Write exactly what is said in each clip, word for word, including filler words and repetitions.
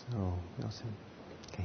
Oh, awesome. Okay.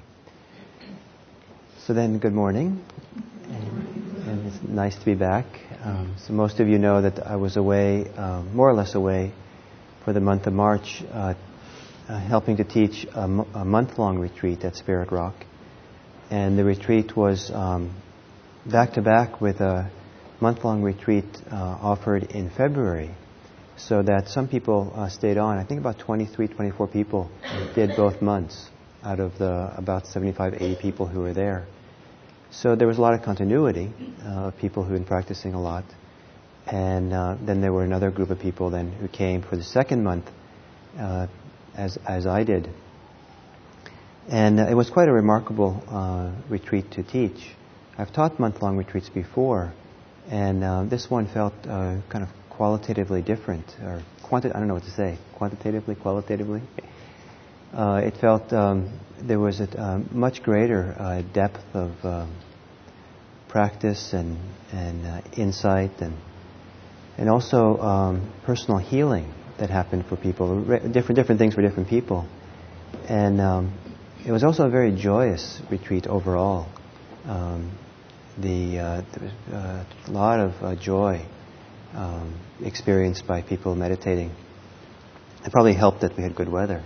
So then, good morning, and, and it's nice to be back. Um, so most of you know that I was away, uh, more or less away, for the month of March, uh, uh, helping to teach a, m- a month-long retreat at Spirit Rock. And the retreat was um, back-to-back with a month-long retreat uh, offered in February, so that some people uh, stayed on. I think about twenty-three, twenty-four people did both months out of the about seventy-five, eighty people who were there. So there was a lot of continuity uh, of people who had been practicing a lot. And uh, then there were another group of people then who came for the second month, uh, as as I did. And uh, it was quite a remarkable uh, retreat to teach. I've taught month-long retreats before, and uh, this one felt uh, kind of qualitatively different, or quanti- I don't know what to say, quantitatively, qualitatively. Uh, it felt um, there was a uh, much greater uh, depth of um, practice and and uh, insight, and and also um, personal healing that happened for people. Different different things for different people, and um, it was also a very joyous retreat overall. Um, the uh, there was uh, a lot of uh, joy um, experienced by people meditating. It probably helped that we had good weather.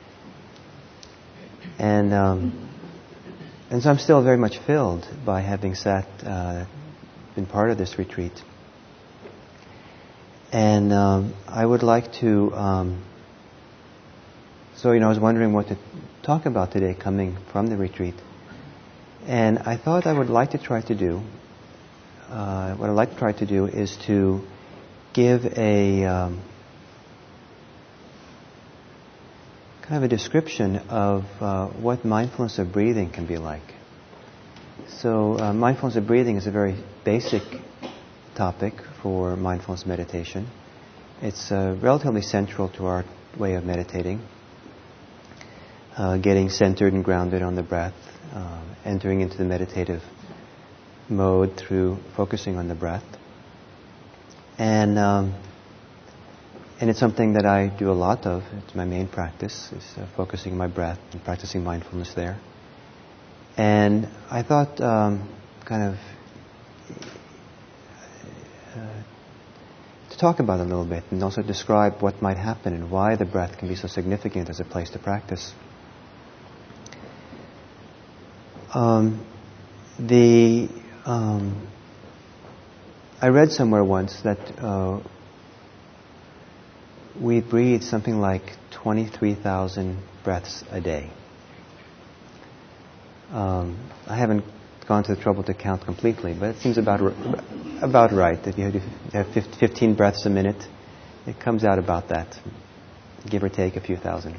And um, and so I'm still very much filled by having sat, uh, been part of this retreat. And um, I would like to, um, so you know, I was wondering what to talk about today coming from the retreat. And I thought I would like to try to do, uh, what I'd like to try to do is to give a um, kind of a description of uh, what mindfulness of breathing can be like. So uh, mindfulness of breathing is a very basic topic for mindfulness meditation. It's uh, relatively central to our way of meditating. Uh, getting centered and grounded on the breath, uh, entering into the meditative mode through focusing on the breath. And um, and it's something that I do a lot of. It's my main practice, is uh, focusing on my breath and practicing mindfulness there. And I thought um, kind of uh, to talk about it a little bit and also describe what might happen and why the breath can be so significant as a place to practice. Um, the um, I read somewhere once that uh, we breathe something like twenty-three thousand breaths a day. Um, I haven't gone to the trouble to count completely, but it seems about about right. If you have fifteen breaths a minute, it comes out about that, give or take a few thousand.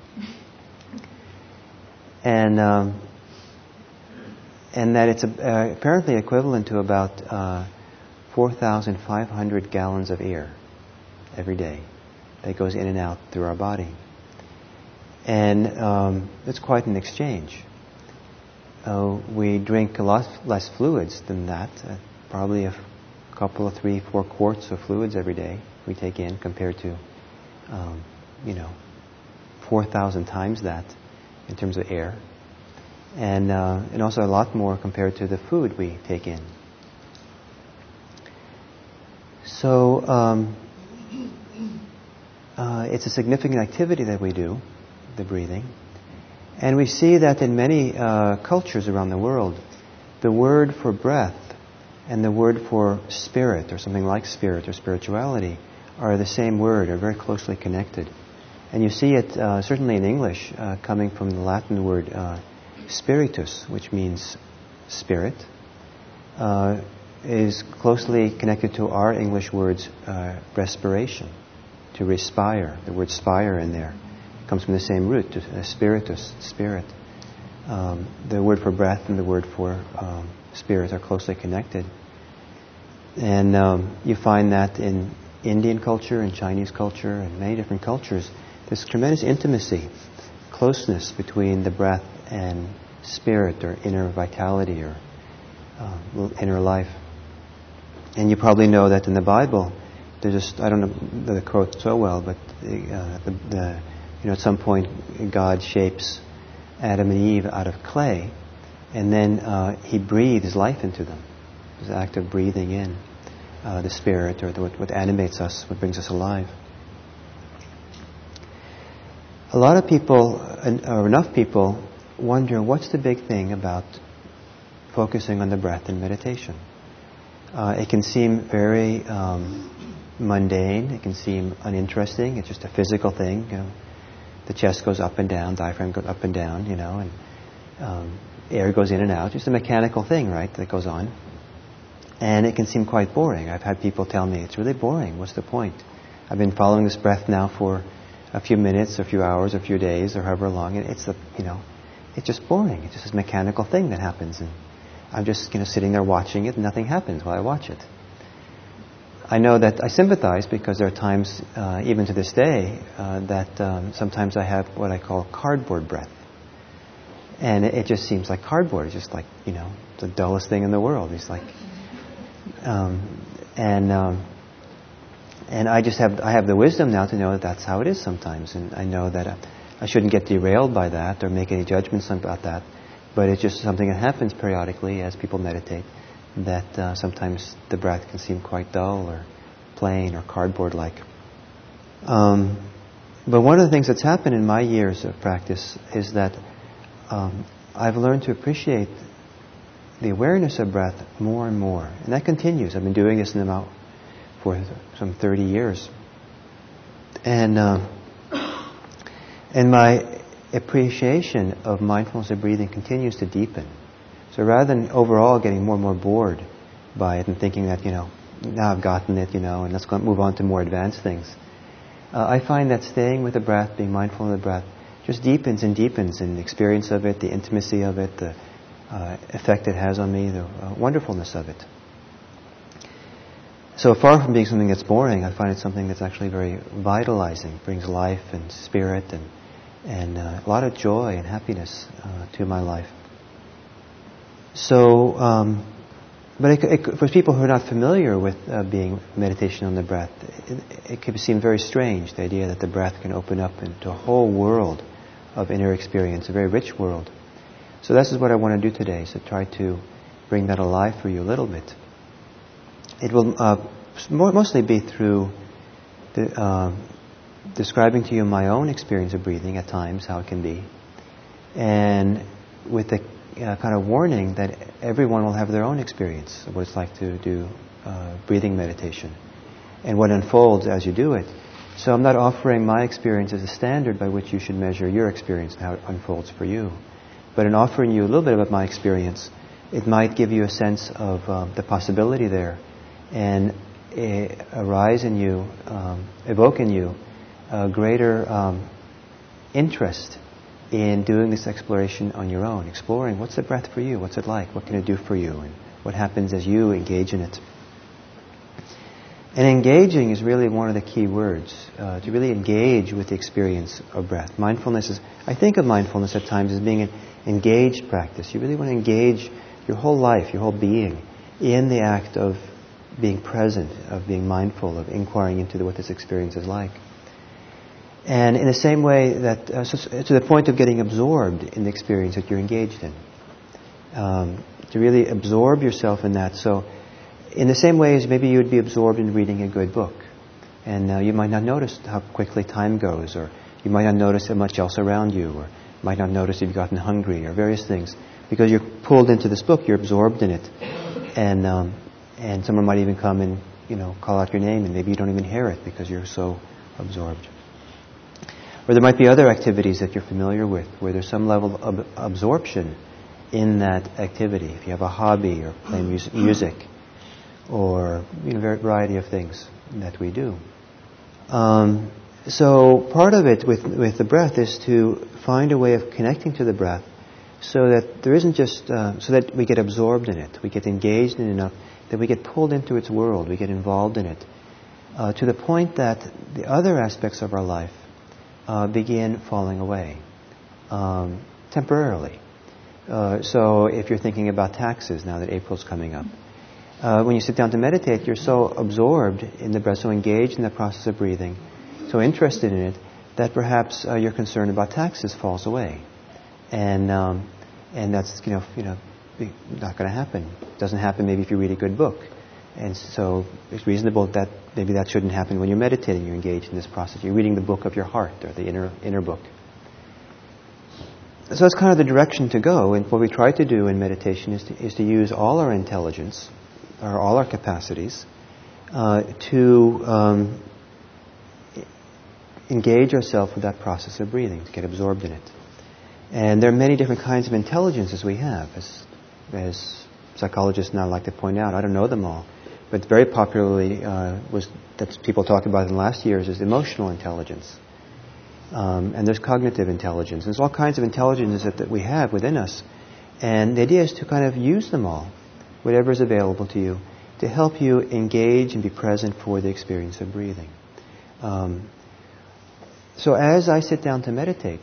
And um, and that it's uh, apparently equivalent to about uh, four thousand five hundred gallons of air every day that goes in and out through our body. And um, it's quite an exchange. Uh, we drink a lot less fluids than that, uh, probably a f- couple of three, four quarts of fluids every day we take in compared to, um, you know, four thousand times that in terms of air. And uh, and also a lot more compared to the food we take in. So um, uh, it's a significant activity that we do, the breathing. And we see that in many uh, cultures around the world, the word for breath and the word for spirit, or something like spirit or spirituality, are the same word, are very closely connected. And you see it uh, certainly in English, uh, coming from the Latin word uh, spiritus, which means spirit, uh, is closely connected to our English words uh, respiration, to respire. The word spire in there comes from the same root, uh, spiritus, spirit. Um, the word for breath and the word for um, spirit are closely connected. And um, you find that in Indian culture and Chinese culture and many different cultures, there's tremendous intimacy, closeness between the breath and spirit or inner vitality or uh, inner life. And you probably know that in the Bible, there's just, I don't know the quote so well, but uh, the, the you know, at some point God shapes Adam and Eve out of clay, and then uh, He breathes life into them. It's the act of breathing in uh, the spirit, or the, what, what animates us, what brings us alive. A lot of people, or enough people, wonder what's the big thing about focusing on the breath in meditation. Uh, it can seem very um, mundane. It can seem uninteresting. It's just a physical thing. You know, the chest goes up and down, diaphragm goes up and down, you know, and um, air goes in and out. Just a mechanical thing, right, that goes on. And it can seem quite boring. I've had people tell me, it's really boring. What's the point? I've been following this breath now for a few minutes, a few hours, a few days, or however long. And it's a, you know, it's just boring. It's just this mechanical thing that happens, and I'm just, you know, sitting there watching it, and nothing happens while I watch it. I know that I sympathize because there are times, uh, even to this day, uh, that um, sometimes I have what I call cardboard breath. And it, it just seems like cardboard. It's just like, you know, the dullest thing in the world. It's like, um, and um, and I just have I have the wisdom now to know that that's how it is sometimes, and I know that I shouldn't get derailed by that or make any judgments about that. But it's just something that happens periodically as people meditate, that uh, sometimes the breath can seem quite dull or plain or cardboard-like. Um, but one of the things that's happened in my years of practice is that um, I've learned to appreciate the awareness of breath more and more. And that continues. I've been doing this now for some thirty years. And, uh, and my appreciation of mindfulness of breathing continues to deepen. So rather than overall getting more and more bored by it and thinking that, you know, now I've gotten it, you know, and let's go move on to more advanced things, uh, I find that staying with the breath, being mindful of the breath, just deepens and deepens in the experience of it, the intimacy of it, the uh, effect it has on me, the uh, wonderfulness of it. So far from being something that's boring, I find it something that's actually very vitalizing, brings life and spirit and and uh, a lot of joy and happiness uh, to my life. So, um, but it, it, for people who are not familiar with uh, being meditation on the breath, it, it can seem very strange, the idea that the breath can open up into a whole world of inner experience, a very rich world. So this is what I want to do today, is to try to bring that alive for you a little bit. It will uh, more, mostly be through the uh, describing to you my own experience of breathing at times, how it can be, and with the uh, kind of warning that everyone will have their own experience of what it's like to do uh, breathing meditation and what unfolds as you do it. So I'm not offering my experience as a standard by which you should measure your experience and how it unfolds for you. But in offering you a little bit about my experience, it might give you a sense of um, the possibility there and uh, arise in you, um, evoke in you a greater um, interest in doing this exploration on your own, exploring what's the breath for you, what's it like, what can it do for you, and what happens as you engage in it. And engaging is really one of the key words, uh, to really engage with the experience of breath. Mindfulness is, I think of mindfulness at times as being an engaged practice. You really want to engage your whole life, your whole being, in the act of being present, of being mindful, of inquiring into the, what this experience is like. And in the same way that, uh, so, to the point of getting absorbed in the experience that you're engaged in. Um, to really absorb yourself in that. So, in the same way as maybe you would be absorbed in reading a good book. And uh, you might not notice how quickly time goes, or you might not notice how much else around you, or you might not notice if you've gotten hungry, or various things. Because you're pulled into this book, you're absorbed in it. And um, and someone might even come and, you know, call out your name, and maybe you don't even hear it because you're so absorbed. Or there might be other activities that you're familiar with, where there's some level of absorption in that activity. If you have a hobby, or play mus- music, or, you know, a variety of things that we do. Um, so part of it with with the breath is to find a way of connecting to the breath, so that there isn't just uh, so that we get absorbed in it, we get engaged in it enough that we get pulled into its world, we get involved in it, uh, to the point that the other aspects of our life uh, begin falling away um, temporarily. Uh, so if you're thinking about taxes now that April's coming up, uh, when you sit down to meditate, you're so absorbed in the breath, so engaged in the process of breathing, so interested in it, that perhaps uh, your concern about taxes falls away, and um, and that's you know you know not going to happen. It doesn't happen maybe if you read a good book, and so it's reasonable that maybe that shouldn't happen when you're meditating. You're engaged in this process. You're reading the book of your heart, or the inner inner book. So it's kind of the direction to go, and what we try to do in meditation is to, is to use all our intelligence, or all our capacities, uh, to um, engage ourselves with that process of breathing, to get absorbed in it. And there are many different kinds of intelligences we have, as, as psychologists now like to point out. I don't know them all, but very popularly uh, was that people talked about in the last years is emotional intelligence. Um, and there's cognitive intelligence. There's all kinds of intelligences that, that we have within us. And the idea is to kind of use them all, whatever is available to you, to help you engage and be present for the experience of breathing. Um, so as I sit down to meditate,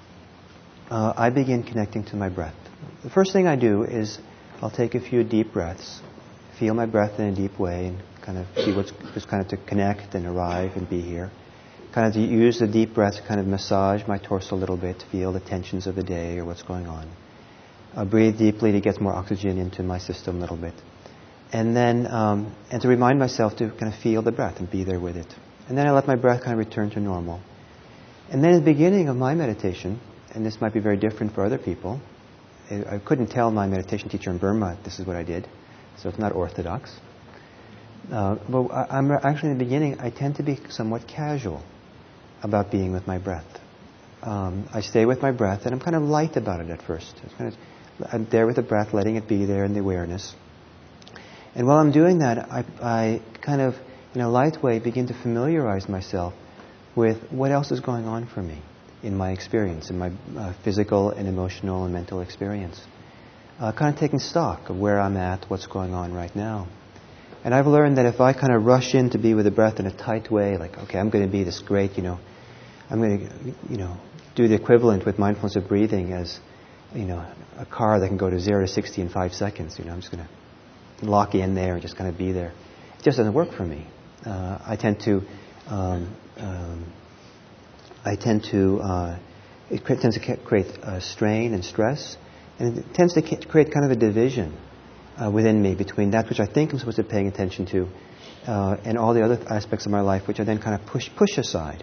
uh, I begin connecting to my breath. The first thing I do is I'll take a few deep breaths, feel my breath in a deep way, and kind of see what's just kind of to connect and arrive and be here. Kind of to use the deep breath to kind of massage my torso a little bit, to feel the tensions of the day or what's going on. I breathe deeply to get more oxygen into my system a little bit. And then, um, and to remind myself to kind of feel the breath and be there with it. And then I let my breath kind of return to normal. And then at the beginning of my meditation, and this might be very different for other people, I couldn't tell my meditation teacher in Burma this is what I did, so it's not orthodox. Uh, but I'm actually in the beginning, I tend to be somewhat casual about being with my breath. Um, I stay with my breath, and I'm kind of light about it at first. It's kind of, I'm there with the breath, letting it be there in the awareness. And while I'm doing that, I, I kind of, in a light way, begin to familiarize myself with what else is going on for me in my experience, in my uh, physical and emotional and mental experience. Uh, kind of taking stock of where I'm at, what's going on right now. And I've learned that if I kind of rush in to be with the breath in a tight way, like, okay, I'm going to be this great, you know, I'm going to, you know, do the equivalent with mindfulness of breathing as, you know, a car that can go to zero to sixty in five seconds. You know, I'm just going to lock in there and just kind of be there. It just doesn't work for me. Uh, I tend to, um, um, I tend to, uh, it cre- tends to create uh, strain and stress, and it tends to create kind of a division uh, within me between that which I think I'm supposed to be paying attention to uh, and all the other aspects of my life which I then kind of push push aside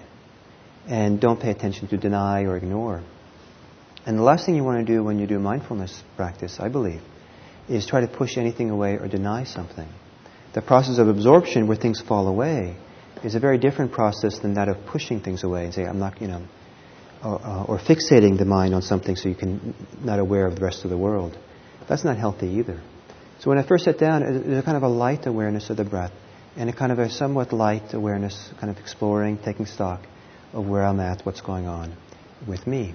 and don't pay attention to, deny or ignore. And the last thing you want to do when you do mindfulness practice, I believe, is try to push anything away or deny something. The process of absorption, where things fall away, is a very different process than that of pushing things away and saying, I'm not, you know, or, uh, or fixating the mind on something so you can not aware of the rest of the world. That's not healthy either. So when I first sat down, there's a kind of a light awareness of the breath and a kind of a somewhat light awareness, kind of exploring, taking stock of where I'm at, what's going on with me.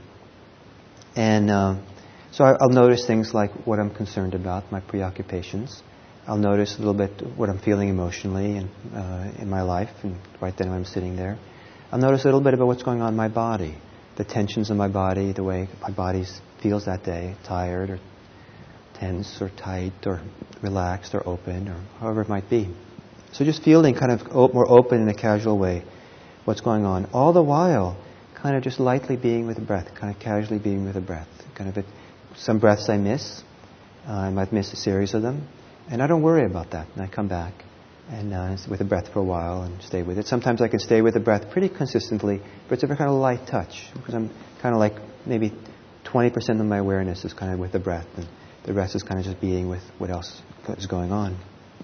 And uh, so I'll notice things like what I'm concerned about, my preoccupations. I'll notice a little bit what I'm feeling emotionally and uh, in my life, and right then when I'm sitting there. I'll notice a little bit about what's going on in my body, the tensions in my body, the way my body feels that day, tired or tense or tight or relaxed or open or however it might be. So just feeling kind of op- more open in a casual way what's going on. All the while, kind of just lightly being with the breath, kind of casually being with the breath. Kind of it, some breaths I miss. Uh, I might miss a series of them. And I don't worry about that. And I come back and uh, with the breath for a while and stay with it. Sometimes I can stay with the breath pretty consistently, but it's a kind of light touch. Because I'm kind of like maybe twenty percent of my awareness is kind of with the breath. And the rest is kind of just being with what else is going on.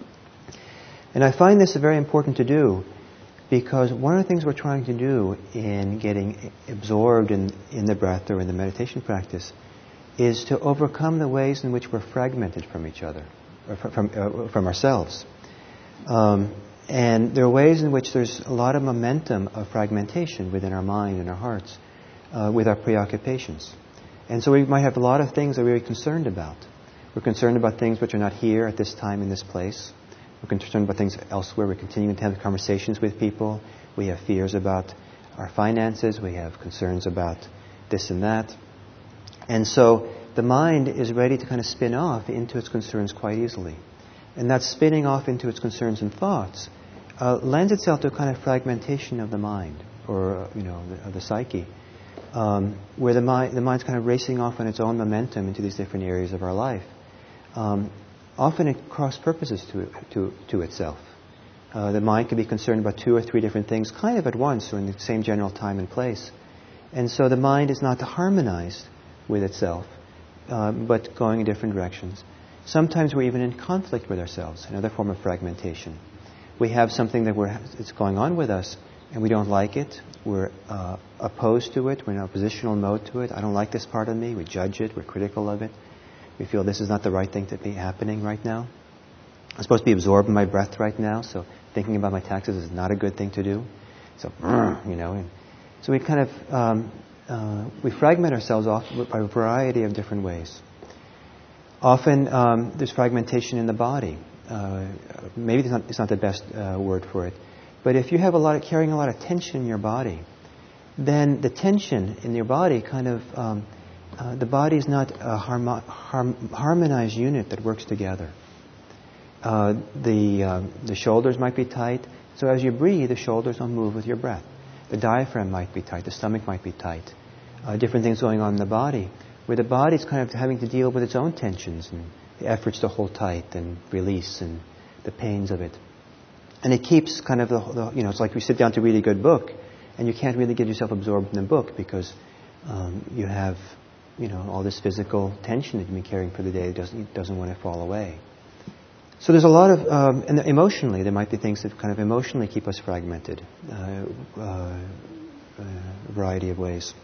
And I find this very important to do because one of the things we're trying to do in getting absorbed in, in the breath or in the meditation practice is to overcome the ways in which we're fragmented from each other, or from, uh, from ourselves. Um, and there are ways in which there's a lot of momentum of fragmentation within our mind and our hearts uh, with our preoccupations. And so we might have a lot of things that we're concerned about. We're concerned about things which are not here at this time in this place. We're concerned about things elsewhere. We're continuing to have conversations with people. We have fears about our finances. We have concerns about this and that. And so the mind is ready to kind of spin off into its concerns quite easily. And that spinning off into its concerns and thoughts uh, lends itself to a kind of fragmentation of the mind. or you know, the, the psyche, um, where the mind, the mind's kind of racing off on its own momentum into these different areas of our life. Um, often it cross purposes to, to, to itself. Uh, the mind can be concerned about two or three different things kind of at once or in the same general time and place. And so the mind is not harmonized with itself, uh, but going in different directions. Sometimes we're even in conflict with ourselves, another form of fragmentation. We have something that we're, it's going on with us, and we don't like it. We're uh, opposed to it. We're in oppositional mode to it. I don't like this part of me. We judge it. We're critical of it. We feel this is not the right thing to be happening right now. I'm supposed to be absorbed in my breath right now, so thinking about my taxes is not a good thing to do. So, you know, and so we kind of, um, uh, we fragment ourselves off by a variety of different ways. Often um, there's fragmentation in the body. Uh, maybe it's not, it's not the best uh, word for it. But if you have a lot of, carrying a lot of tension in your body, then the tension in your body kind of, um, uh, the body is not a harmo- harm- harmonized unit that works together. Uh, the, uh, the shoulders might be tight, so as you breathe, the shoulders don't move with your breath. The diaphragm might be tight, the stomach might be tight. Uh, different things going on in the body, where the body's kind of having to deal with its own tensions and the efforts to hold tight and release and the pains of it. And it keeps kind of the, the, you know, it's like you sit down to read a good book and you can't really get yourself absorbed in the book because um, you have, you know, all this physical tension that you've been carrying for the day that doesn't, doesn't want to fall away. So there's a lot of, um, and emotionally, there might be things that kind of emotionally keep us fragmented, uh, uh, a variety of ways.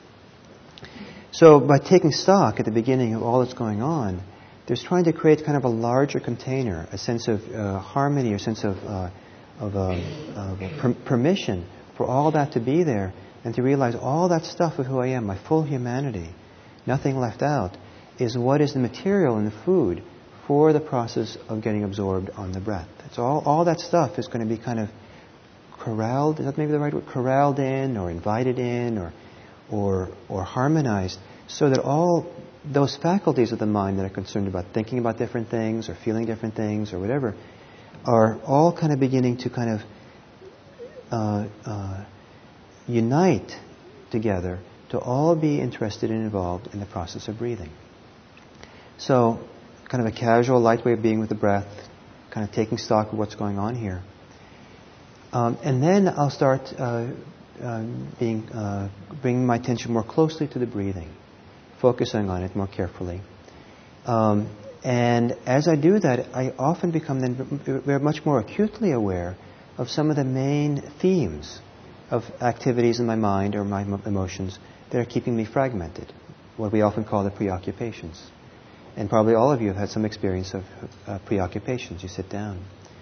So by taking stock at the beginning of all that's going on, there's trying to create kind of a larger container, a sense of uh, harmony, a sense of, uh, of, um, of per- permission for all that to be there and to realize all that stuff of who I am, my full humanity, nothing left out, is what is the material in the food for the process of getting absorbed on the breath. It's all, all that stuff is going to be kind of corralled, is that maybe the right word? Corralled in or invited in or, or, or harmonized so that all those faculties of the mind that are concerned about thinking about different things or feeling different things or whatever are all kind of beginning to kind of uh, uh, unite together to all be interested and involved in the process of breathing. So, kind of a casual, light way of being with the breath, kind of taking stock of what's going on here. Um, and then I'll start uh, uh, being, uh, bringing my attention more closely to the breathing, focusing on it more carefully. Um, and as I do that, I often become then very much more acutely aware of some of the main themes of activities in my mind or my emotions that are keeping me fragmented, what we often call the preoccupations. And probably all of you have had some experience of uh, preoccupations. You sit down.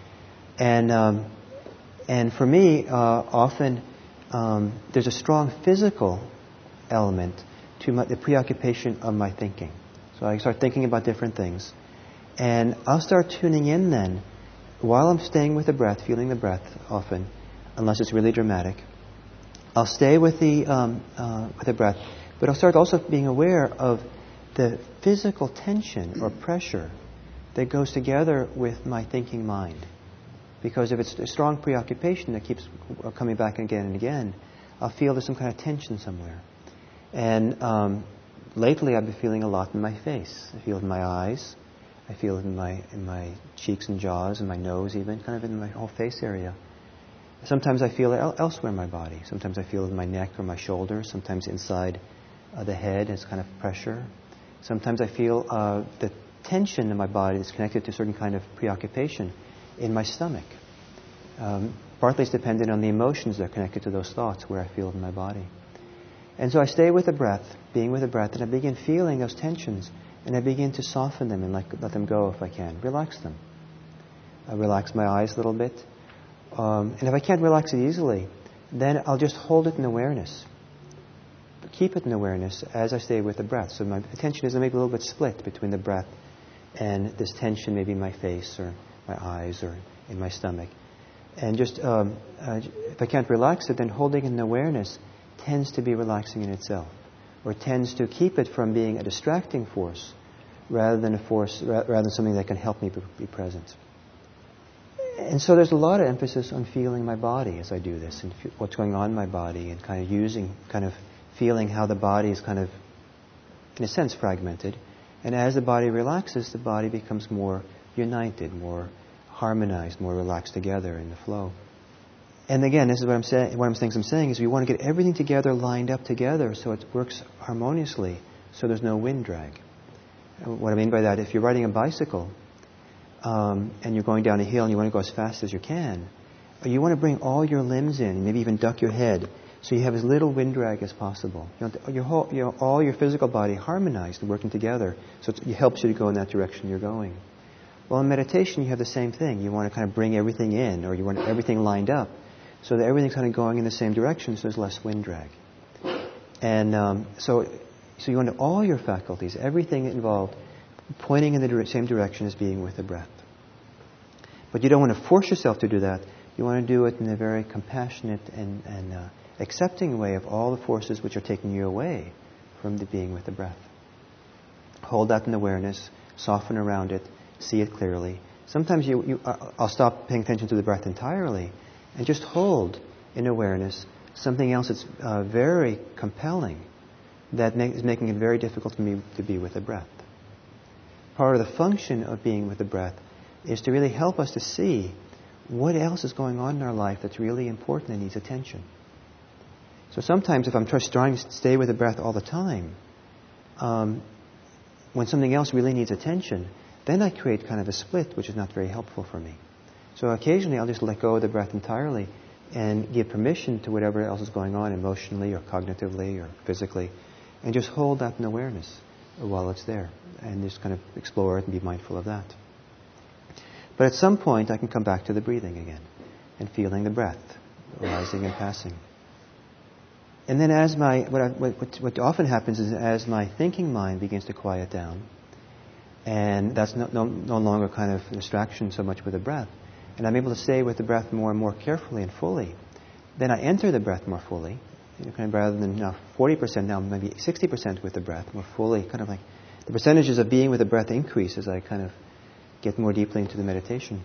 And um, and for me, uh, often um, there's a strong physical element to my, the preoccupation of my thinking. So I start thinking about different things. And I'll start tuning in then, while I'm staying with the breath, feeling the breath often, unless it's really dramatic. I'll stay with the, um, uh, with the breath, but I'll start also being aware of the physical tension or pressure that goes together with my thinking mind. Because if it's a strong preoccupation that keeps coming back again and again, I'll feel there's some kind of tension somewhere. And um, lately I've been feeling a lot in my face. I feel it in my eyes. I feel it in my in my cheeks and jaws and my nose even, kind of in my whole face area. Sometimes I feel it el- elsewhere in my body. Sometimes I feel it in my neck or my shoulders. Sometimes inside uh, the head as kind of pressure. Sometimes I feel uh, the tension in my body that's connected to a certain kind of preoccupation in my stomach. Um, partly it's dependent on the emotions that are connected to those thoughts, where I feel it in my body. And so I stay with the breath, being with the breath, and I begin feeling those tensions, and I begin to soften them and let, let them go if I can. Relax them. I relax my eyes a little bit. Um, and if I can't relax it easily, then I'll just hold it in awareness. Keep it in awareness as I stay with the breath. So my attention is maybe a little bit split between the breath and this tension maybe in my face or my eyes or in my stomach. And just, um, uh, if I can't relax it, then holding it in awareness tends to be relaxing in itself, or tends to keep it from being a distracting force rather than a force, ra- rather than something that can help me be present. And so there's a lot of emphasis on feeling my body as I do this, and f- what's going on in my body, and kind of using, kind of feeling how the body is kind of, in a sense, fragmented. And as the body relaxes, the body becomes more united, more harmonized, more relaxed together in the flow. And again, this is what I'm saying. What I'm saying, I'm saying is we want to get everything together, lined up together, so it works harmoniously, so there's no wind drag. What I mean by that, if you're riding a bicycle um, and you're going down a hill and you want to go as fast as you can, you want to bring all your limbs in, maybe even duck your head, so you have as little wind drag as possible. You want your whole, you know, all your physical body harmonized and working together, so it helps you to go in that direction you're going. Well, in meditation, you have the same thing. You want to kind of bring everything in, or you want everything lined up, so that everything's kind of going in the same direction, so there's less wind drag. And um, so, so you want all your faculties, everything involved, pointing in the dire- same direction as being with the breath. But you don't want to force yourself to do that. You want to do it in a very compassionate and, and uh, accepting way of all the forces which are taking you away from the being with the breath. Hold that in awareness, soften around it, see it clearly. Sometimes you, you uh, I'll stop paying attention to the breath entirely and just hold in awareness something else that's uh, very compelling that make, is making it very difficult for me to be with the breath. Part of the function of being with the breath is to really help us to see what else is going on in our life that's really important and needs attention. So sometimes if I'm just trying to stay with the breath all the time, um, when something else really needs attention, then I create kind of a split, which is not very helpful for me. So occasionally I'll just let go of the breath entirely and give permission to whatever else is going on emotionally or cognitively or physically, and just hold that in awareness while it's there, and just kind of explore it and be mindful of that. But at some point I can come back to the breathing again and feeling the breath rising and passing. And then as my, what, I, what, what often happens is as my thinking mind begins to quiet down, and that's no, no, no longer kind of distraction so much with the breath, and I'm able to stay with the breath more and more carefully and fully, then I enter the breath more fully, you know, kind of rather than now forty percent, now maybe sixty percent with the breath, more fully, kind of like the percentages of being with the breath increase as I kind of get more deeply into the meditation.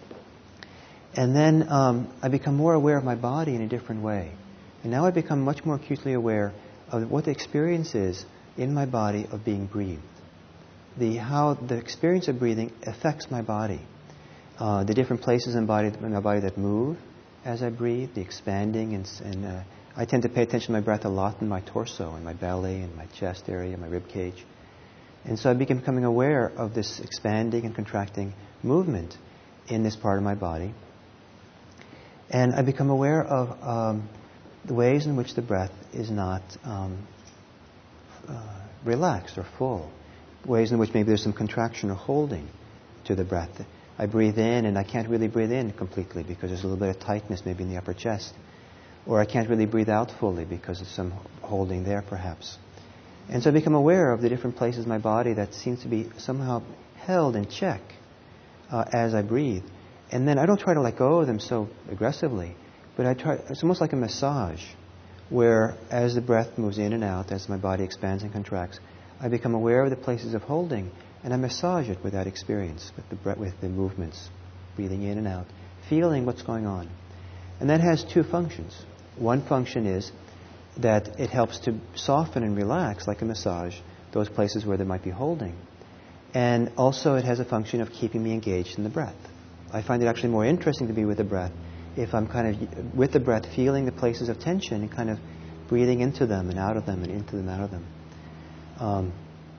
And then um, I become more aware of my body in a different way. And now I become much more acutely aware of what the experience is in my body of being breathed. The how the experience of breathing affects my body. Uh, the different places in, body, in my body that move as I breathe, the expanding, and, and uh, I tend to pay attention to my breath a lot in my torso, in my belly, in my chest area, my rib cage. And so I begin becoming aware of this expanding and contracting movement in this part of my body. And I become aware of um, the ways in which the breath is not um, uh, relaxed or full. Ways in which maybe there's some contraction or holding to the breath. I breathe in and I can't really breathe in completely because there's a little bit of tightness maybe in the upper chest. Or I can't really breathe out fully because of some holding there perhaps. And so I become aware of the different places in my body that seems to be somehow held in check uh, as I breathe. And then I don't try to let go of them so aggressively, but I try, it's almost like a massage, where as the breath moves in and out, as my body expands and contracts, I become aware of the places of holding, and I massage it with that experience, with the breath, with the movements, breathing in and out, feeling what's going on. And that has two functions. One function is that it helps to soften and relax, like a massage, those places where there might be holding. And also it has a function of keeping me engaged in the breath. I find it actually more interesting to be with the breath if I'm kind of with the breath, feeling the places of tension and kind of breathing into them and out of them and into them and out of them. Um,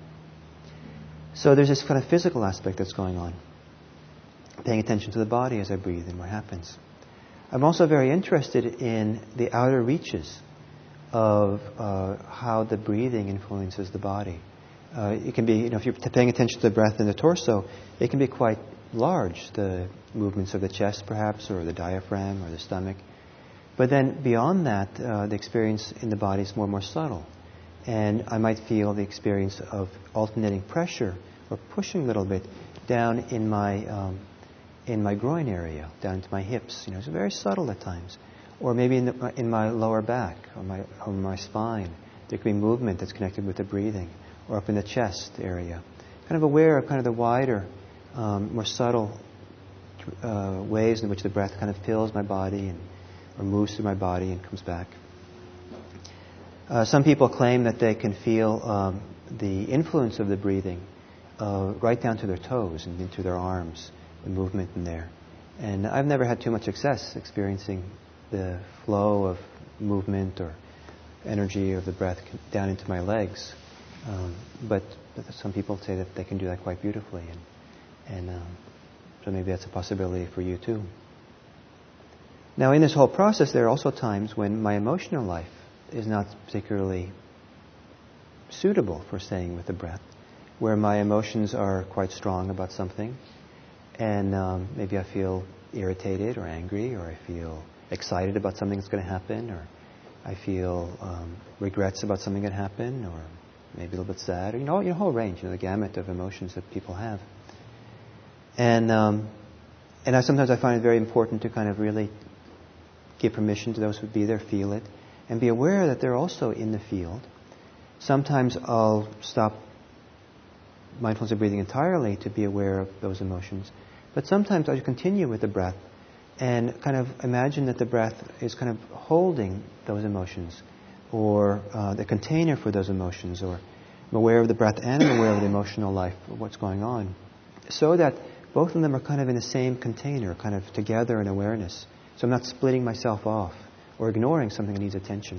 so there's this kind of physical aspect that's going on. Paying attention to the body as I breathe and what happens. I'm also very interested in the outer reaches of uh, how the breathing influences the body. Uh, it can be, you know, if you're paying attention to the breath in the torso, it can be quite large, the movements of the chest perhaps, or the diaphragm, or the stomach. But then beyond that, uh, the experience in the body is more and more subtle. And I might feel the experience of alternating pressure or pushing a little bit down in my um, in my groin area, down to my hips. You know, it's very subtle at times. Or maybe in, the, in my lower back or my or my spine, there could be movement that's connected with the breathing, or up in the chest area. Kind of aware of kind of the wider, um, more subtle uh, ways in which the breath kind of fills my body and or moves through my body and comes back. Uh, some people claim that they can feel um, the influence of the breathing uh, right down to their toes and into their arms, the movement in there. And I've never had too much success experiencing the flow of movement or energy of the breath down into my legs. Um, but, but some people say that they can do that quite beautifully. And, and um, so maybe that's a possibility for you too. Now in this whole process, there are also times when my emotional life is not particularly suitable for staying with the breath, where my emotions are quite strong about something, and um, maybe I feel irritated or angry, or I feel excited about something that's going to happen, or I feel um, regrets about something that happened, or maybe a little bit sad, or you know, a whole range, you know, the gamut of emotions that people have. And um, and I sometimes I find it very important to kind of really give permission to those who be there, feel it, and be aware that they're also in the field. Sometimes I'll stop mindfulness of breathing entirely to be aware of those emotions. But sometimes I'll continue with the breath and kind of imagine that the breath is kind of holding those emotions, or uh, the container for those emotions, or I'm aware of the breath and I'm aware of the emotional life of what's going on, so that both of them are kind of in the same container, kind of together in awareness. So I'm not splitting myself off or ignoring something that needs attention.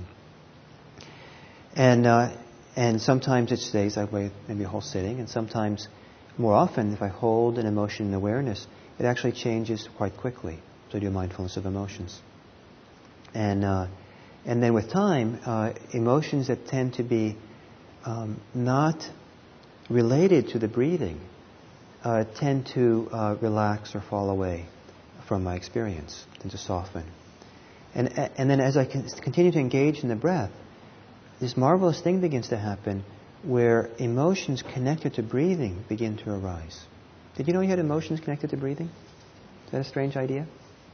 And uh, and sometimes it stays that way, maybe a whole sitting, and sometimes, more often, if I hold an emotion in awareness, it actually changes quite quickly. So I do mindfulness of emotions. And uh, and then with time, uh, emotions that tend to be um, not related to the breathing uh, tend to uh, relax or fall away from my experience, tend to soften. And and then as I continue to engage in the breath, this marvelous thing begins to happen where emotions connected to breathing begin to arise. Did you know you had emotions connected to breathing? Is that a strange idea?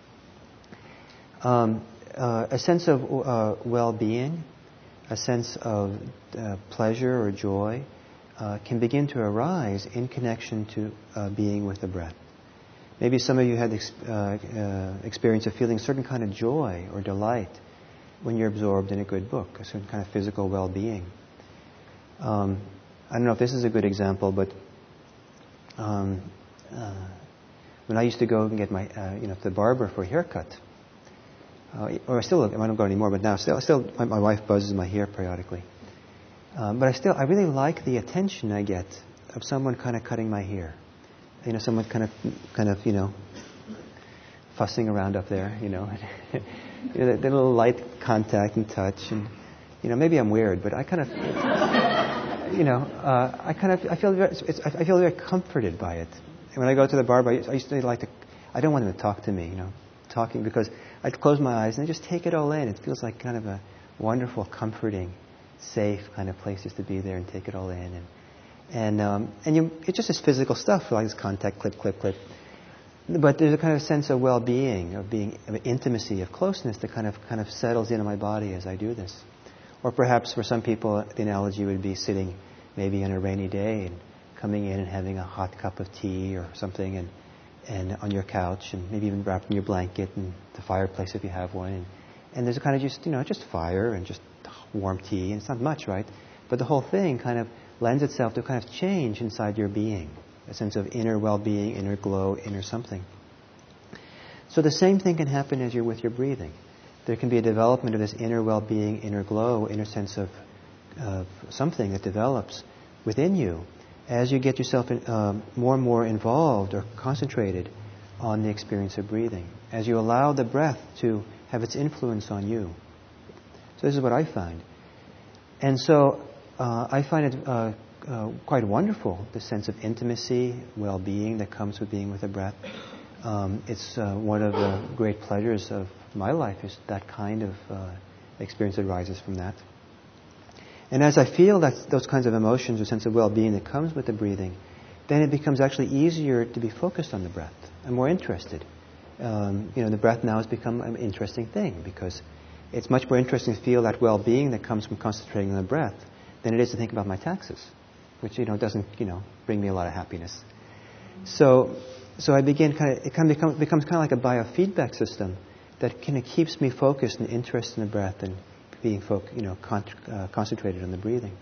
Um, uh, a sense of uh, well-being, a sense of uh, pleasure or joy uh, can begin to arise in connection to uh, being with the breath. Maybe some of you had the uh, uh, experience of feeling a certain kind of joy or delight when you're absorbed in a good book, a certain kind of physical well-being. Um, I don't know if this is a good example, but um, uh, when I used to go and get my, uh, you know, to the barber for a haircut, uh, or I still, I don't go anymore, but now still, still, my, my wife buzzes my hair periodically. Um, but I still, I really like the attention I get of someone kind of cutting my hair. You know, someone kind of, kind of, you know, fussing around up there, you know. You know, the, the little light contact and touch, and you know, maybe I'm weird, but I kind of, you know, uh, I kind of, I feel, very, it's, I feel very comforted by it. And when I go to the barber, I used to like to, I don't want him to talk to me, you know, talking because I'd close my eyes and I just take it all in. It feels like kind of a wonderful, comforting, safe kind of place just to be there and take it all in, and and um, and you, it's just this physical stuff, like this contact, clip, clip, clip. But there's a kind of sense of well-being, of being, of intimacy, of closeness that kind of kind of settles into my body as I do this. Or perhaps for some people, the analogy would be sitting maybe on a rainy day and coming in and having a hot cup of tea or something, and and on your couch, and maybe even wrapped in your blanket and the fireplace if you have one. And, and there's a kind of just, you know, just fire and just warm tea, and it's not much, right? But the whole thing kind of lends itself to a kind of change inside your being. A sense of inner well-being, inner glow, inner something. So the same thing can happen as you're with your breathing. There can be a development of this inner well-being, inner glow, inner sense of uh, something that develops within you as you get yourself in, um, more and more involved or concentrated on the experience of breathing, as you allow the breath to have its influence on you. So this is what I find. And so uh, I find it uh, Uh, quite wonderful, the sense of intimacy, well-being that comes with being with the breath. Um, it's uh, one of the great pleasures of my life, is that kind of uh, experience that arises from that. And as I feel that those kinds of emotions, or sense of well-being that comes with the breathing, then it becomes actually easier to be focused on the breath. I'm more interested. Um, you know, the breath now has become an interesting thing, because it's much more interesting to feel that well-being that comes from concentrating on the breath than it is to think about my taxes, which, you know, doesn't, you know, bring me a lot of happiness. So, so I begin kind of, it kind of become, becomes kind of like a biofeedback system that kind of keeps me focused and interested in the breath and being, fo- you know, con- uh, concentrated on the breathing.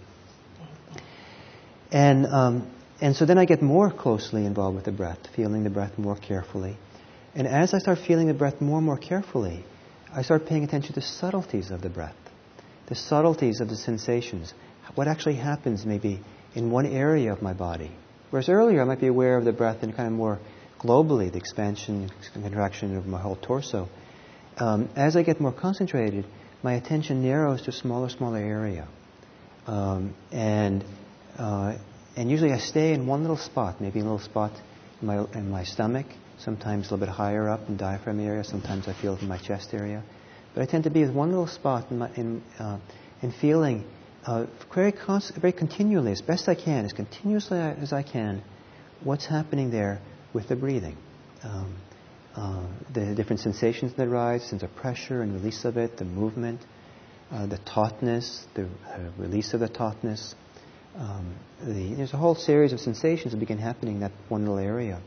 And um, and so then I get more closely involved with the breath, feeling the breath more carefully. And as I start feeling the breath more and more carefully, I start paying attention to subtleties of the breath, the subtleties of the sensations, what actually happens maybe in one area of my body. Whereas earlier I might be aware of the breath in kind of more globally, the expansion and contraction of my whole torso. Um, as I get more concentrated, my attention narrows to a smaller, smaller area. Um, and uh, and usually I stay in one little spot, maybe a little spot in my, in my stomach, sometimes a little bit higher up in the diaphragm area, sometimes I feel it in my chest area. But I tend to be with one little spot in, my, in, uh, in feeling uh, very, const- very continually, as best I can, as continuously as I can, what's happening there with the breathing. Um, uh, the different sensations that arise, sense of pressure and release of it, the movement, uh, the tautness, the uh, release of the tautness. Um, the, there's a whole series of sensations that begin happening in that one little area.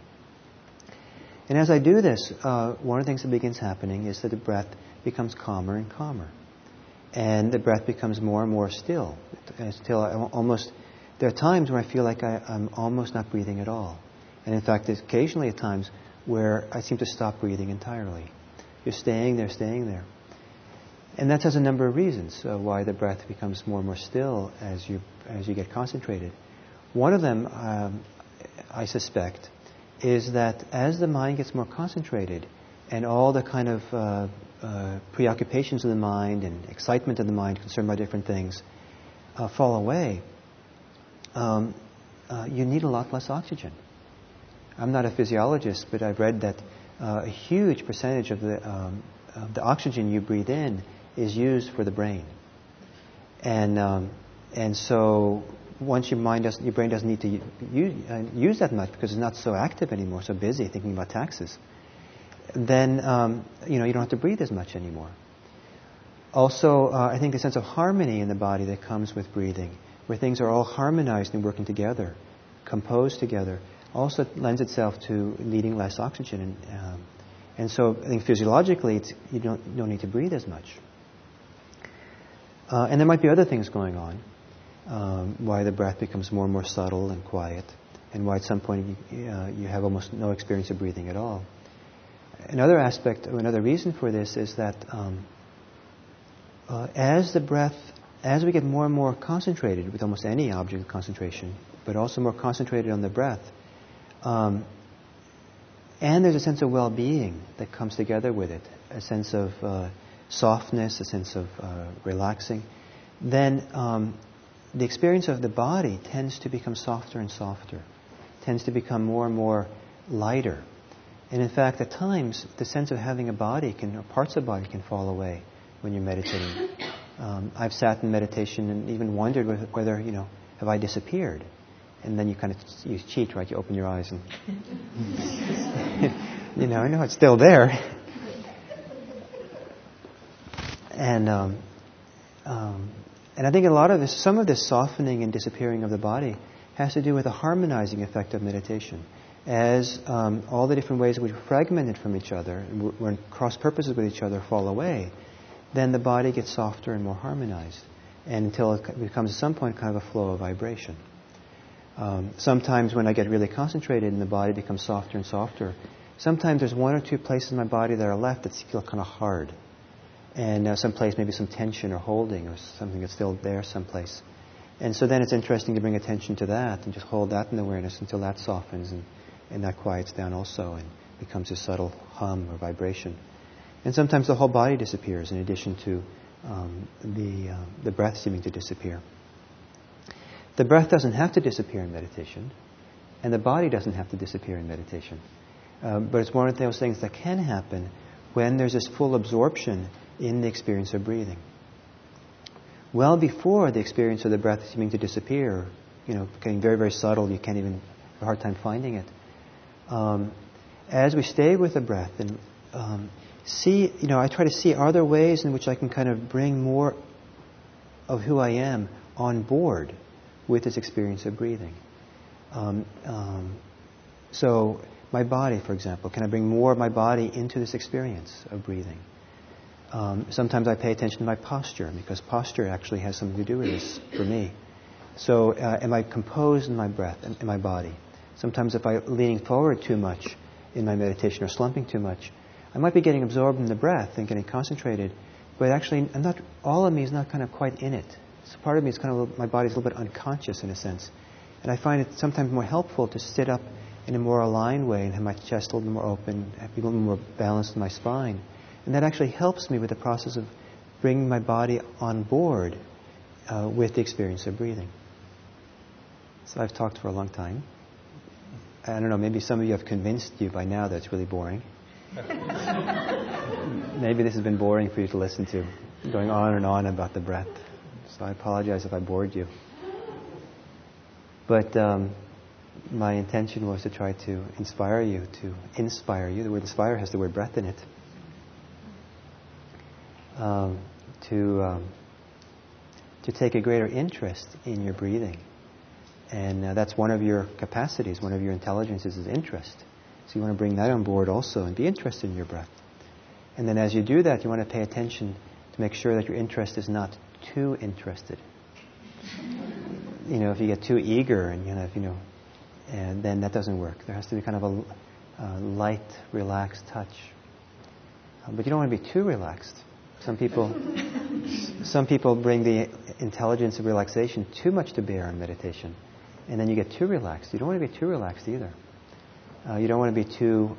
And as I do this, uh, one of the things that begins happening is that the breath becomes calmer and calmer. And the breath becomes more and more still. Until I almost, there are times where I feel like I, I'm almost not breathing at all. And in fact, there's occasionally at times where I seem to stop breathing entirely. You're staying there, staying there. And that has a number of reasons uh, why the breath becomes more and more still as you as you get concentrated. One of them, um, I suspect, is that as the mind gets more concentrated and all the kind of uh, uh, preoccupations of the mind and excitement of the mind concerned by different things uh, fall away, um, uh, you need a lot less oxygen. I'm not a physiologist, but I've read that uh, a huge percentage of the, um, of the oxygen you breathe in is used for the brain. And um, and so once your mind doesn't, your brain doesn't need to use, uh, use that much because it's not so active anymore, so busy thinking about taxes, then um, you know you don't have to breathe as much anymore. Also, uh, I think a sense of harmony in the body that comes with breathing, where things are all harmonized and working together, composed together, also lends itself to needing less oxygen. And, um, and so I think physiologically, it's, you don't you don't need to breathe as much. Uh, and there might be other things going on. Um, why the breath becomes more and more subtle and quiet, and why at some point you, uh, you have almost no experience of breathing at all. Another aspect, or another reason for this is that um, uh, as the breath, as we get more and more concentrated with almost any object of concentration, but also more concentrated on the breath, um, and there's a sense of well-being that comes together with it, a sense of uh, softness, a sense of uh, relaxing, then um, the experience of the body tends to become softer and softer, tends to become more and more lighter. And in fact, at times, the sense of having a body, can, or parts of the body, can fall away when you're meditating. Um, I've sat in meditation and even wondered whether, you know, have I disappeared? And then you kind of you cheat, right? You open your eyes and, you know, I know it's still there. And um, um, and I think a lot of this, some of this softening and disappearing of the body has to do with the harmonizing effect of meditation. As um, all the different ways we're fragmented from each other, and we're in cross purposes with each other, fall away, then the body gets softer and more harmonized, and until it becomes at some point kind of a flow of vibration. Um, sometimes when I get really concentrated and the body becomes softer and softer, sometimes there's one or two places in my body that are left that feel kind of hard. And uh, someplace maybe some tension or holding or something that's still there someplace. And so then it's interesting to bring attention to that and just hold that in awareness until that softens and, and that quiets down also and becomes a subtle hum or vibration. And sometimes the whole body disappears in addition to um, the, uh, the breath seeming to disappear. The breath doesn't have to disappear in meditation, and the body doesn't have to disappear in meditation. Um, but it's one of those things that can happen when there's this full absorption in the experience of breathing. Well before the experience of the breath seeming to disappear, you know, getting very, very subtle, you can't even have a hard time finding it. Um, as we stay with the breath and um, see, you know, I try to see, are there ways in which I can kind of bring more of who I am on board with this experience of breathing? Um, um, so my body, for example. Can I bring more of my body into this experience of breathing? Um, sometimes I pay attention to my posture, because posture actually has something to do with this for me. So uh, am I composed in my breath, in, in my body? Sometimes if I'm leaning forward too much in my meditation or slumping too much, I might be getting absorbed in the breath and getting concentrated, but actually I'm not, all of me is not kind of quite in it. So part of me is kind of, a little, my body's a little bit unconscious in a sense. And I find it sometimes more helpful to sit up in a more aligned way and have my chest a little bit more open, be a little more balanced in my spine. And that actually helps me with the process of bringing my body on board uh, with the experience of breathing. So I've talked for a long time. I don't know, maybe some of you have convinced you by now that it's really boring. Maybe this has been boring for you to listen to, going on and on about the breath. So I apologize if I bored you. But um, my intention was to try to inspire you, to inspire you. The word inspire has the word breath in it. Um, to um, to take a greater interest in your breathing. And uh, that's one of your capacities, one of your intelligences is interest. So you want to bring that on board also and be interested in your breath. And then as you do that, you want to pay attention to make sure that your interest is not too interested. You know, if you get too eager and you know, if, you know, and then that doesn't work. There has to be kind of a, a light, relaxed touch. Uh, but you don't want to be too relaxed. Some people, some people bring the intelligence of relaxation too much to bear in meditation, and then you get too relaxed. You don't want to be too relaxed either. Uh, you don't want to be too.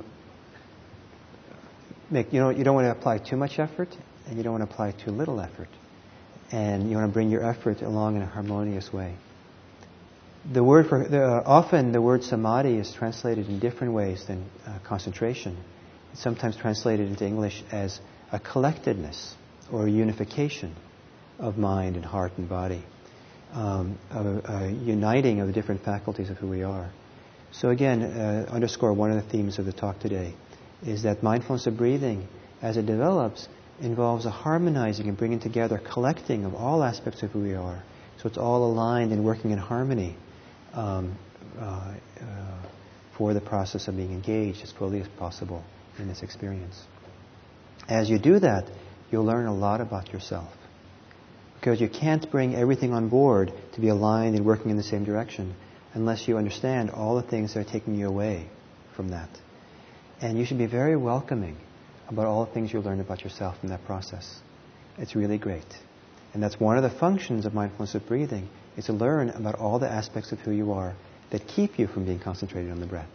Make you know you don't want to apply too much effort, and you don't want to apply too little effort, and you want to bring your effort along in a harmonious way. The word for the, uh, often the word samadhi is translated in different ways than uh, concentration. It's sometimes translated into English as a collectedness or a unification of mind and heart and body, um, a, a uniting of the different faculties of who we are. So again, uh, underscore one of the themes of the talk today is that mindfulness of breathing, as it develops, involves a harmonizing and bringing together, collecting of all aspects of who we are. So it's all aligned and working in harmony um, uh, uh, for the process of being engaged as fully as possible in this experience. As you do that, you'll learn a lot about yourself. Because you can't bring everything on board to be aligned and working in the same direction unless you understand all the things that are taking you away from that. And you should be very welcoming about all the things you learn about yourself in that process. It's really great. And that's one of the functions of mindfulness of breathing, is to learn about all the aspects of who you are that keep you from being concentrated on the breath.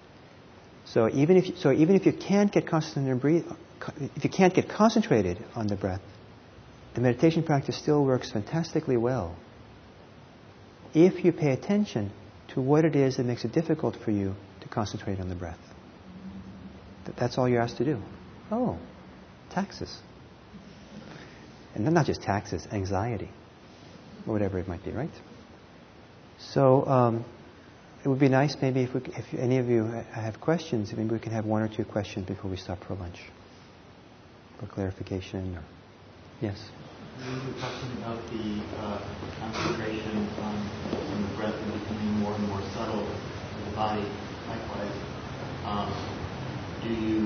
So even if you, so even if you can't get concentrated on breathe, if you can't get concentrated on the breath, the meditation practice still works fantastically well if you pay attention to what it is that makes it difficult for you to concentrate on the breath. That's all you're asked to do. Oh, taxes. And then not just taxes, anxiety, or whatever it might be, right? So um, it would be nice maybe if, we, if any of you have questions, maybe we can have one or two questions before we stop for lunch. For clarification. Or yes? We were talking about the uh, concentration on, on the breath and becoming more and more subtle in the body. Likewise, um, do you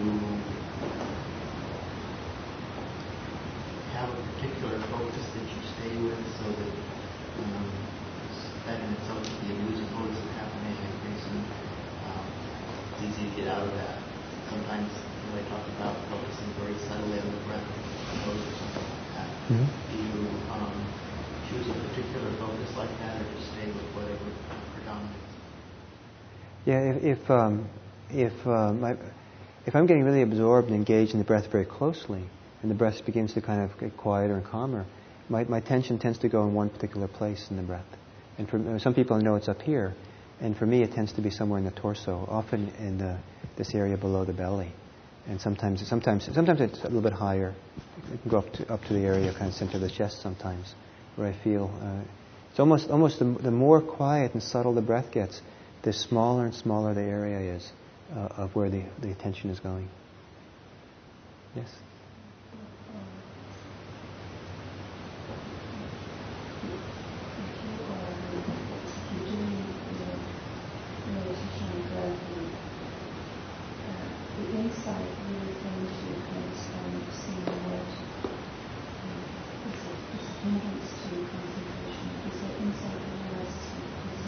have a particular focus that you stay with so that um, that in itself can be a music focus of happening and reason, um, it's easy to get out of that. Sometimes when they talk about focusing very subtly on the breath, or something like that. Mm-hmm. Do you um, choose a particular focus like that, or just stay with whatever predominates? Yeah, if if um, if um, I, if I'm getting really absorbed and engaged in the breath very closely, and the breath begins to kind of get quieter and calmer, my my attention tends to go in one particular place in the breath. And for some people, I know it's up here, and for me, it tends to be somewhere in the torso, often in the, this area below the belly. And sometimes, sometimes, sometimes it's a little bit higher. It can go up to up to the area, kind of center of the chest sometimes, where I feel uh, it's almost almost the, the more quiet and subtle the breath gets, the smaller and smaller the area is uh, of where the, the attention is going. Yes. hindrance to concentration? If you say insight arises from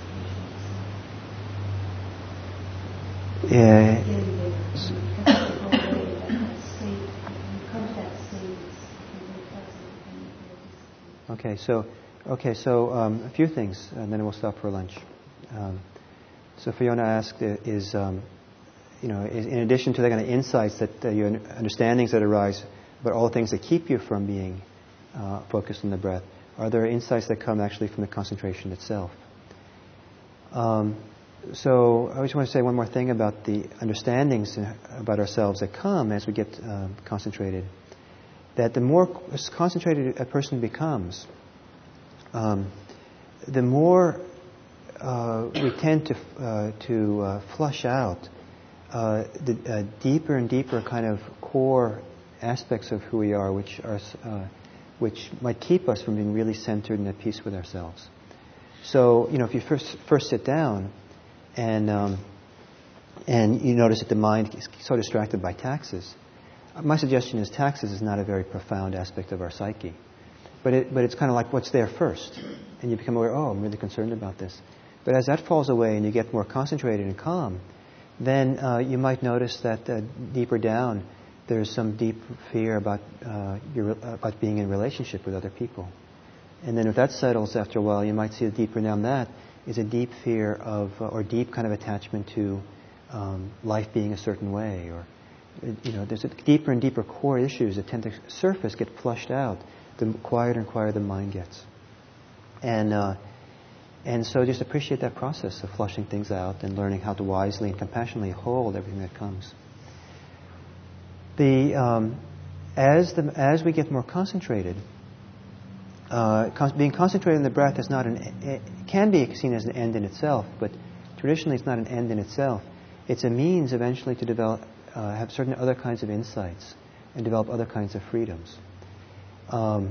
concentration itself. Yeah. Getting there, because the whole way that, that state, you come to that state, it's very pleasant and very disciplined. Okay, so okay, so um, a few things, and then we'll stop for lunch. Um, so Fiona asked, uh, is um, you know, is, in addition to the kind of insights that uh, your understandings that arise, but all the things that keep you from being uh, focused on the breath, are there insights that come actually from the concentration itself? Um, so I just want to say one more thing about the understandings about ourselves that come as we get um, concentrated. That the more concentrated a person becomes, um, the more uh, we tend to uh, to uh, flush out uh, the uh, deeper and deeper kind of core aspects of who we are, which are uh, which might keep us from being really centered and at peace with ourselves. So, you know, if you first first sit down and um, and you notice that the mind is so distracted by taxes. My suggestion is taxes is not a very profound aspect of our psyche. But it, but it's kind of like what's there first. And you become aware, oh, I'm really concerned about this. But as that falls away and you get more concentrated and calm, then uh, you might notice that uh, deeper down there's some deep fear about uh, your, about being in relationship with other people. And then if that settles after a while, you might see that deeper down that is a deep fear of, uh, or deep kind of attachment to um, life being a certain way, or you know, there's a deeper and deeper core issues that tend to surface, get flushed out, the quieter and quieter the mind gets. And uh, and so just appreciate that process of flushing things out and learning how to wisely and compassionately hold everything that comes. The um, as the as we get more concentrated, uh, con- being concentrated in the breath is not an it can be seen as an end in itself, but traditionally it's not an end in itself. It's a means eventually to develop. Uh, have certain other kinds of insights and develop other kinds of freedoms. Um,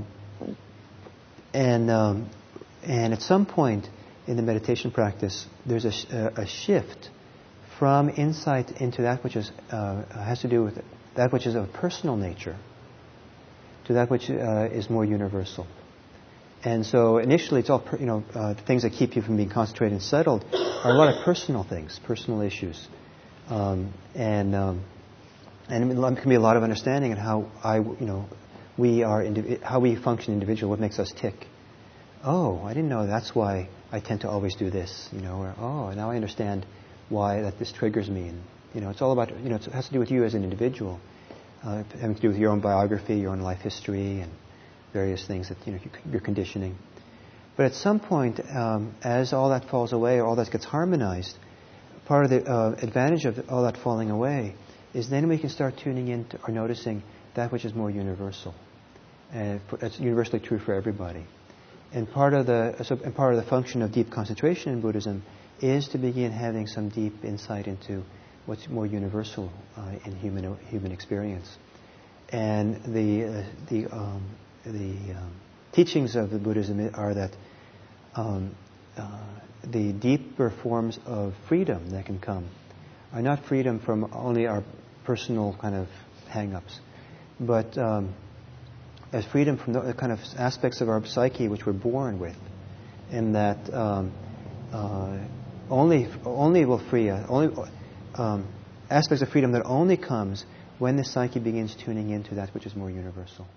and um, and at some point in the meditation practice, there's a, sh- a shift from insight into that which is uh, has to do with that which is of personal nature to that which uh, is more universal. And so initially, it's all per, you know uh, the things that keep you from being concentrated and settled are a lot of personal things, personal issues. Um, and um, and it can be a lot of understanding in how I, you know, we are indivi- how we function individually. What makes us tick? Oh, I didn't know that's why I tend to always do this. You know, or oh, now I understand why that this triggers me. And you know, it's all about you know, it has to do with you as an individual, uh, having to do with your own biography, your own life history, and various things that you know your conditioning. But at some point, um, as all that falls away, or all that gets harmonized. Part of the uh, advantage of all that falling away is then we can start tuning in to, or noticing that which is more universal. And that's universally true for everybody. And part of the so, and part of the function of deep concentration in Buddhism is to begin having some deep insight into what's more universal uh, in human human experience. And the uh, the um, the um, teachings of the Buddhism are that. Um, uh, the deeper forms of freedom that can come are not freedom from only our personal kind of hang-ups, but um, as freedom from the kind of aspects of our psyche which we're born with, and that um, uh, only only will free us, only um, aspects of freedom that only comes when the psyche begins tuning into that which is more universal.